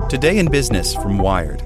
Today in Business from Wired.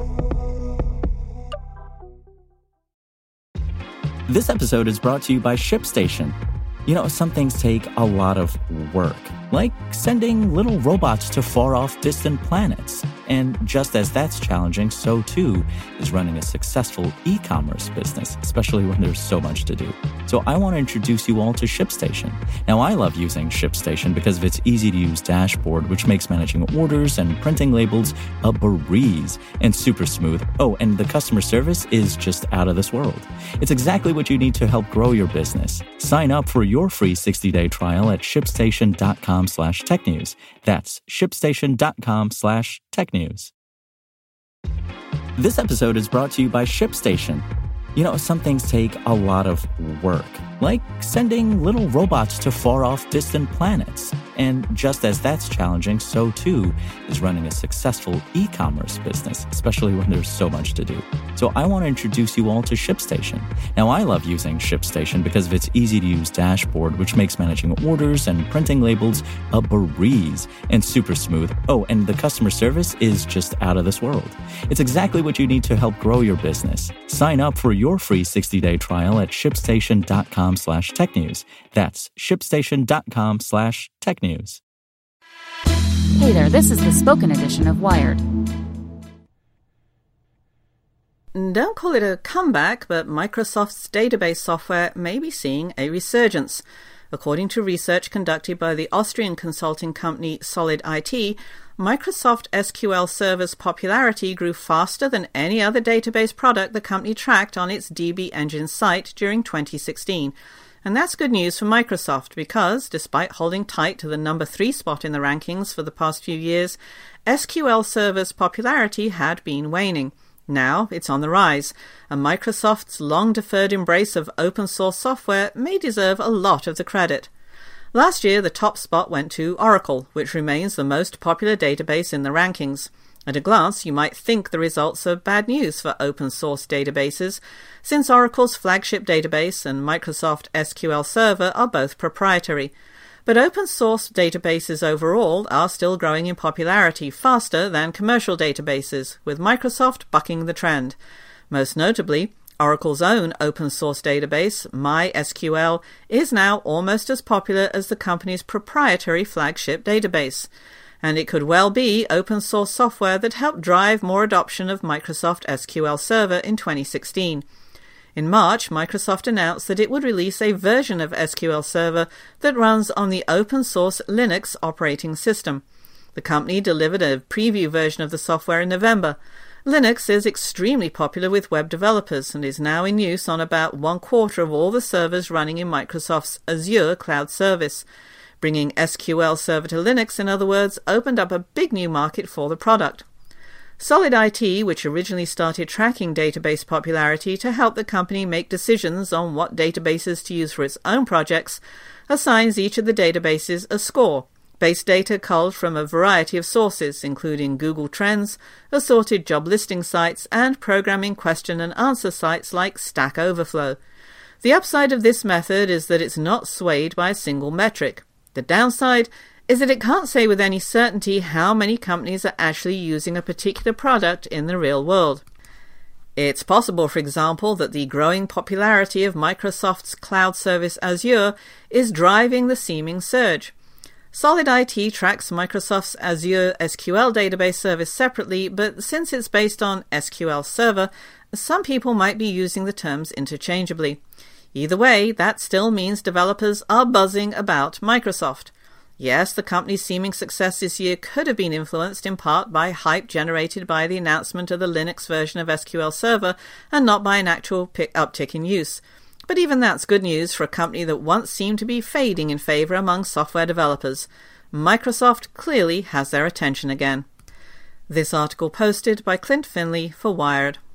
This episode is brought to you by ShipStation. You know, some things take a lot of work, like sending little robots to far-off distant planets. And just as that's challenging, so too is running a successful e-commerce business, especially when there's so much to do. So I want to introduce you all to ShipStation. Now, I love using ShipStation because of its easy-to-use dashboard, which makes managing orders and printing labels a breeze and super smooth. Oh, and the customer service is just out of this world. It's exactly what you need to help grow your business. Sign up for your free 60-day trial at shipstation.com/technews. That's shipstation.com/technews. This episode is brought to you by ShipStation. You know, some things take a lot of work, like sending little robots to far-off distant planets. And just as that's challenging, so too is running a successful e-commerce business, especially when there's so much to do. So I want to introduce you all to ShipStation. Now, I love using ShipStation because of its easy-to-use dashboard, which makes managing orders and printing labels a breeze and super smooth. Oh, and the customer service is just out of this world. It's exactly what you need to help grow your business. Sign up for your free 60-day trial at shipstation.com/technews. That's shipstation.com/technews. Hey there, this is the spoken edition of Wired. Don't call it a comeback, but Microsoft's database software may be seeing a resurgence. According to research conducted by the Austrian consulting company Solid IT, Microsoft SQL Server's popularity grew faster than any other database product the company tracked on its DB Engine site during 2016. And that's good news for Microsoft because, despite holding tight to the number 3 spot in the rankings for the past few years, SQL Server's popularity had been waning. Now it's on the rise, and Microsoft's long-deferred embrace of open-source software may deserve a lot of the credit. Last year, the top spot went to Oracle, which remains the most popular database in the rankings. At a glance, you might think the results are bad news for open-source databases, since Oracle's flagship database and Microsoft SQL Server are both proprietary. But open-source databases overall are still growing in popularity faster than commercial databases, with Microsoft bucking the trend. Most notably, Oracle's own open-source database, MySQL, is now almost as popular as the company's proprietary flagship database. And it could well be open-source software that helped drive more adoption of Microsoft SQL Server in 2016. In March, Microsoft announced that it would release a version of SQL Server that runs on the open-source Linux operating system. The company delivered a preview version of the software in November. Linux is extremely popular with web developers and is now in use on about 1/4 of all the servers running in Microsoft's Azure cloud service. Bringing SQL Server to Linux, in other words, opened up a big new market for the product. Solid IT, which originally started tracking database popularity to help the company make decisions on what databases to use for its own projects, assigns each of the databases a score. Base data culled from a variety of sources, including Google Trends, assorted job listing sites, and programming question and answer sites like Stack Overflow. The upside of this method is that it's not swayed by a single metric. The downside is that it can't say with any certainty how many companies are actually using a particular product in the real world. It's possible, for example, that the growing popularity of Microsoft's cloud service Azure is driving the seeming surge. Solid IT tracks Microsoft's Azure SQL database service separately, but since it's based on SQL Server, some people might be using the terms interchangeably. Either way, that still means developers are buzzing about Microsoft. Yes, the company's seeming success this year could have been influenced in part by hype generated by the announcement of the Linux version of SQL Server and not by an actual uptick in use. But even that's good news for a company that once seemed to be fading in favor among software developers. Microsoft clearly has their attention again. This article posted by Clint Finley for Wired.